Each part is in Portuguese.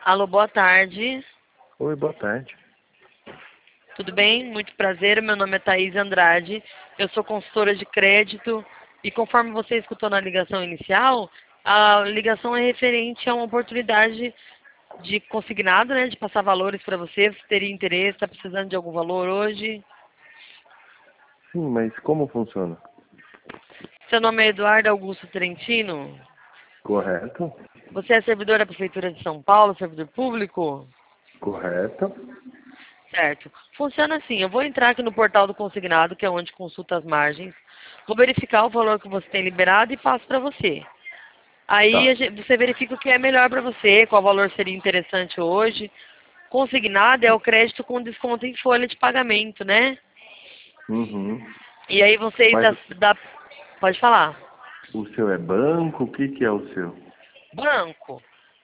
Alô, boa tarde. Oi, boa tarde. Tudo bem? Muito prazer. Meu nome é Thaís Andrade. Eu sou consultora de crédito e conforme você escutou na ligação inicial, a ligação é referente a uma oportunidade de consignado, né? De passar valores para você. Você teria interesse? Está precisando de algum valor hoje? Sim, mas como funciona? Seu nome é Eduardo Augusto Trentino? Correto? Você é servidor da Prefeitura de São Paulo, servidor público? Correto? Certo. Funciona assim, eu vou entrar aqui no portal do consignado, que é onde consulta as margens, vou verificar o valor que você tem liberado e passo para você. Aí Tá. você verifica o que é melhor para você, qual valor seria interessante hoje. Consignado é o crédito com desconto em folha de pagamento, né? Uhum. E aí vocês Mas pode falar. o seu é banco? O que que é o seu? Banco.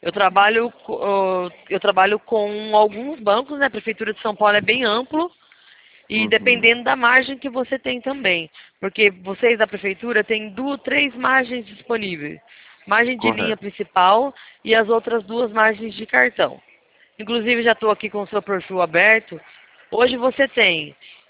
Eu trabalho com alguns bancos, né? A Prefeitura de São Paulo é bem amplo. E Uhum. dependendo da margem que você tem também. Porque vocês da prefeitura têm três margens disponíveis. Margem de linha Correto. principal e as outras duas margens de cartão. Inclusive já estou aqui com o seu perfil aberto. Hoje você tem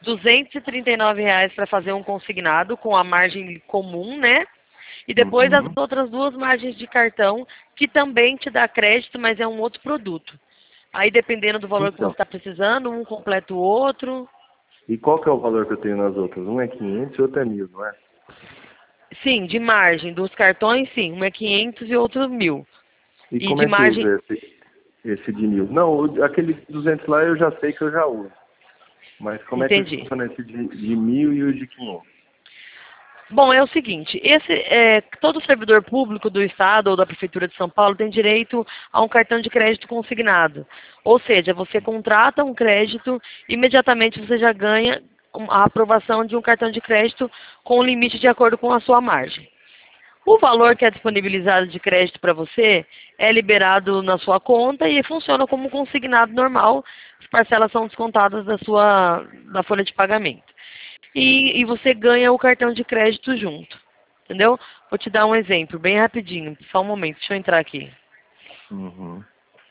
R$ 239 para fazer um consignado com a margem comum, né? E depois as Uhum. outras duas margens de cartão, que também te dá crédito, mas é um outro produto. Aí dependendo do valor que você Então, está precisando, um completa o outro. e qual que é o valor que eu tenho nas outras? Um é 500 e outro é 1.000, não é? Sim, de margem dos cartões, sim. Um é 500 e outro 1.000. E E como de é que margem, usa esse de 1.000? Não, aquele 200 lá eu já sei que eu já uso. Mas como é que entendi. funciona esse de 1.000 e o de 500? Bom, é o seguinte, todo servidor público do Estado ou da Prefeitura de São Paulo tem direito a um cartão de crédito consignado. Ou seja, você contrata um crédito, imediatamente você já ganha a aprovação de um cartão de crédito com o limite de acordo com a sua margem. O valor que é disponibilizado de crédito para você é liberado na sua conta e funciona como um consignado normal. As parcelas são descontadas da folha de pagamento. E você ganha o cartão de crédito junto. Entendeu? Vou te dar um exemplo, bem rapidinho. Só um momento, deixa eu entrar aqui. Uhum.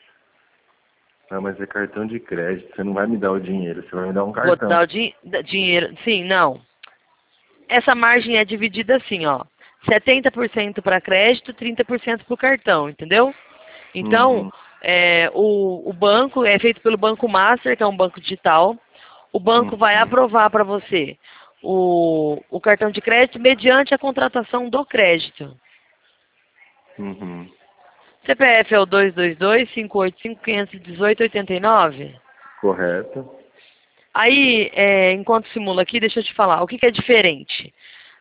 Ah, mas é cartão de crédito. Você não vai me dar o dinheiro, você vai me dar um Vou cartão. dar o dinheiro. Sim, não. Essa margem é dividida assim, ó. 70% para crédito, 30% para o cartão, entendeu? Então, Uhum. o banco é feito pelo Banco Master, que é um banco digital. O banco vai Uhum. aprovar para você o cartão de crédito mediante a contratação do crédito. Uhum. CPF é o 222-585-518-89. Correto. Aí, enquanto simula aqui, deixa eu te falar, o que é diferente?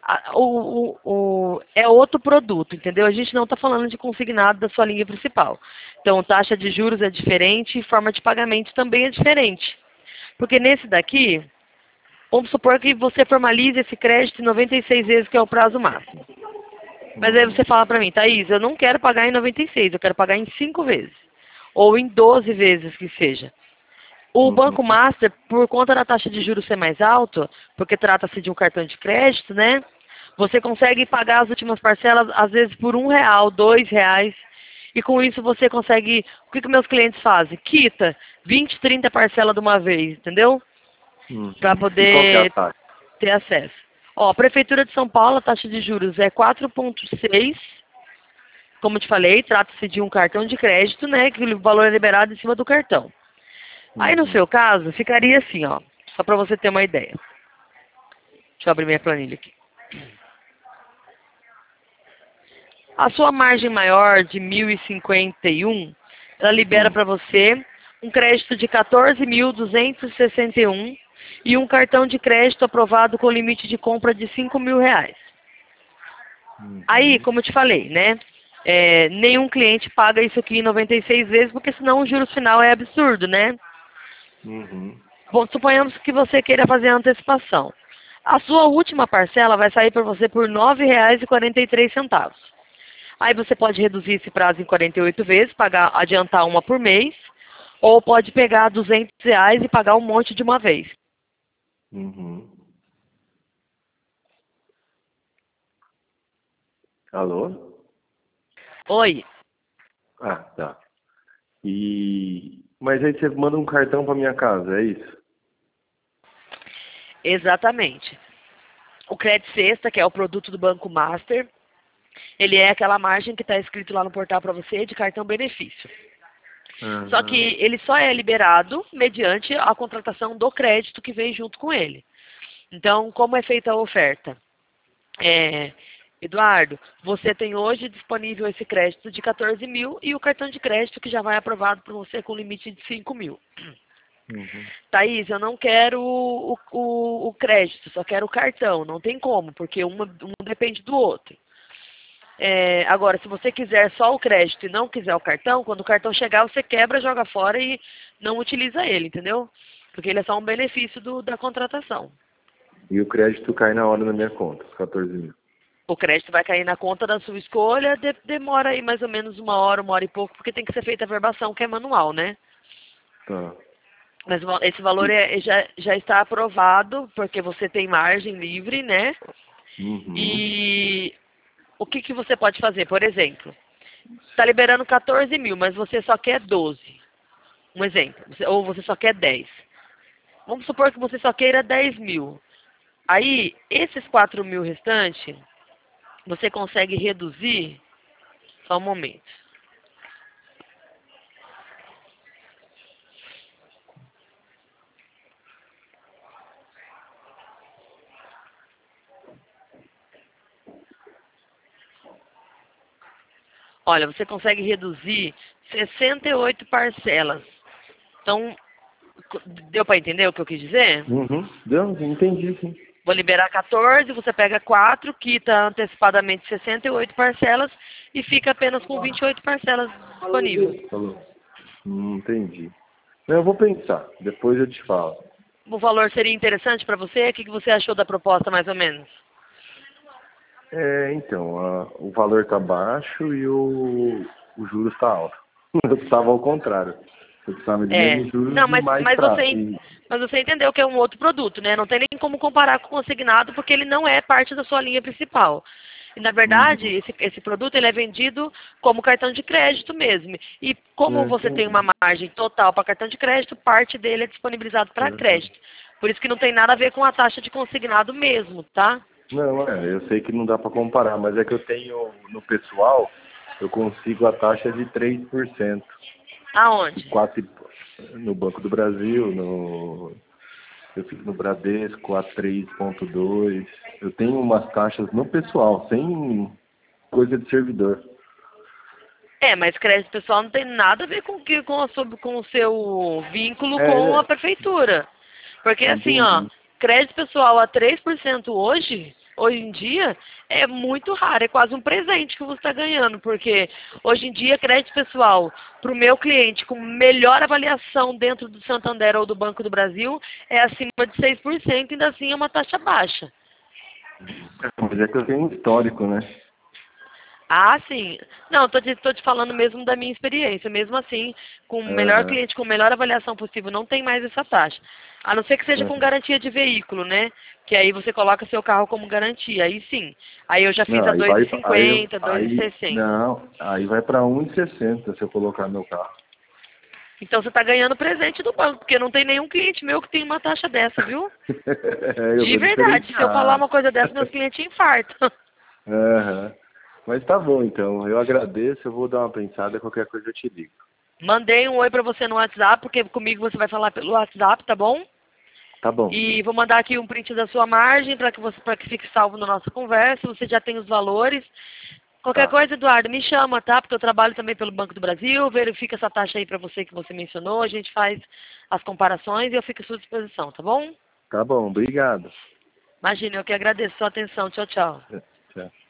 É outro produto, entendeu? A gente não está falando de consignado da sua linha principal. Então, taxa de juros é diferente e forma de pagamento também é diferente. Porque nesse daqui, vamos supor que você formalize esse crédito em 96 vezes, que é o prazo máximo. Mas aí você Uhum. fala para mim, Thaís, eu não quero pagar em 96, eu quero pagar em 5 vezes. Ou em 12 vezes que seja. O Uhum. Banco Master, por conta da taxa de juros ser mais alta, porque trata-se de um cartão de crédito, né? Você consegue pagar as últimas parcelas, às vezes, por R$ 1, R$ 2. E com isso você consegue. O que meus clientes fazem? Quita 20, 30 parcelas de uma vez, entendeu? Para Uhum. E qual que é a poder taxa? ter acesso. Ó, a Prefeitura de São Paulo, a taxa de juros é 4,6. Como eu te falei, trata-se de um cartão de crédito, né? Que o valor é liberado em cima do cartão. Aí no Uhum. seu caso, ficaria assim, ó. Só para você ter uma ideia. Deixa eu abrir minha planilha aqui. A sua margem maior de 1.051, ela libera Hum. para você um crédito de 14.261 e um cartão de crédito aprovado com limite de compra de R$ 5.000. Aí, Uhum. como eu te falei, né? Nenhum cliente paga isso aqui em 96 vezes, porque senão o juros final é absurdo, né? Uhum. Bom, suponhamos que você queira fazer a antecipação. A sua última parcela vai sair para você por R$ 9,43. Aí você pode reduzir esse prazo em 48 vezes, adiantar uma por mês, ou pode pegar R$ 200 e pagar um monte de uma vez. Uhum. Alô? Oi, Ah, tá. Mas aí você manda um cartão para minha casa, é isso? Exatamente. O Crédito Sexta, que é o produto do Banco Master, ele é aquela margem que está escrito lá no portal para você de cartão benefício. Só que Aham. ele só é liberado mediante a contratação do crédito que vem junto com ele. Então, como é feita a oferta? Eduardo, você tem hoje disponível esse crédito de 14 mil e o cartão de crédito que já vai aprovado por você com limite de 5 mil. Uhum. Thaís, eu não quero o crédito, só quero o cartão. Não tem como, porque um depende do outro. Agora, se você quiser só o crédito e não quiser o cartão, quando o cartão chegar, você quebra, joga fora e não utiliza ele, entendeu? Porque ele é só um benefício da contratação. E o crédito cai na hora na minha conta, os 14 mil. O crédito vai cair na conta da sua escolha, demora aí mais ou menos uma hora e pouco, porque tem que ser feita a verbação, que é manual, né? Tá. Mas esse valor já está aprovado, porque você tem margem livre, né? Uhum. E o que você pode fazer? Por exemplo, está liberando 14 mil, mas você só quer 12. Um exemplo. Ou você só quer 10. Vamos supor que você só queira 10 mil. Aí, esses 4 mil restantes, você consegue reduzir. Só um momento. Olha, você consegue reduzir 68 parcelas. Então, deu para entender o que eu quis dizer? Uhum. Deu? Entendi, sim. Vou liberar 14, você pega 4, quita antecipadamente 68 parcelas e fica apenas com 28 parcelas disponíveis. Falou. Entendi. Não, eu vou pensar, depois eu te falo. O valor seria interessante para você? O que você achou da proposta, mais ou menos? Então, o valor tá baixo e o juros tá alto. Eu estava ao contrário. Eu precisava de menos Não, juros e mas, mais mas, pra. você, mas você entendeu que é um outro produto, né? Não tem nem como comparar com o consignado, porque ele não é parte da sua linha principal. E, na verdade, Uhum. esse produto ele é vendido como cartão de crédito mesmo. E como você tem Entendi. uma margem total para cartão de crédito, parte dele é disponibilizado para Uhum. crédito. Por isso que não tem nada a ver com a taxa de consignado mesmo, tá? Não, eu sei que não dá para comparar, mas é que eu tenho no pessoal, eu consigo a taxa de 3%. E Aonde? 4 no Banco do Brasil, eu fico no Bradesco a 3,2. Eu tenho umas taxas no pessoal, sem coisa de servidor. Mas crédito pessoal não tem nada a ver com o seu vínculo com a É, prefeitura. Porque assim, ó, entendi. crédito pessoal a 3% hoje em dia, é muito raro, é quase um presente que você está ganhando, porque hoje em dia crédito pessoal para o meu cliente com melhor avaliação dentro do Santander ou do Banco do Brasil é acima de 6%, ainda assim é uma taxa baixa. Mas é que eu tenho um histórico, né? Ah, sim. Não, tô te falando mesmo da minha experiência. Mesmo assim, com o melhor Aham, cliente, com a melhor avaliação possível, não tem mais essa taxa. A não ser que seja com aham. garantia de veículo, né? Que aí você coloca seu carro como garantia. Aí sim. Aí eu já fiz Não, a aí vai, aí, 2,50, aí, 2,60. não, aí vai para 1,60 se eu colocar meu carro. Então você está ganhando presente do banco, porque não tem nenhum cliente meu que tem uma taxa dessa, viu? Eu De tô verdade. Se eu falar diferenciado. uma coisa dessa, meus clientes infartam. Aham. Mas tá bom, então. Eu agradeço, eu vou dar uma pensada, qualquer coisa eu te ligo. Mandei um oi pra você no WhatsApp, porque comigo você vai falar pelo WhatsApp, tá bom? Tá bom, E vou mandar aqui um print da sua margem para que fique salvo na nossa conversa. Você já tem os valores. Qualquer tá. coisa, Eduardo, me chama, tá? Porque eu trabalho também pelo Banco do Brasil. Verifica essa taxa aí para você que você mencionou. A gente faz as comparações e eu fico à sua disposição, tá bom? Tá bom, obrigado. Imagina, eu que agradeço a sua atenção. Tchau, tchau. Tchau.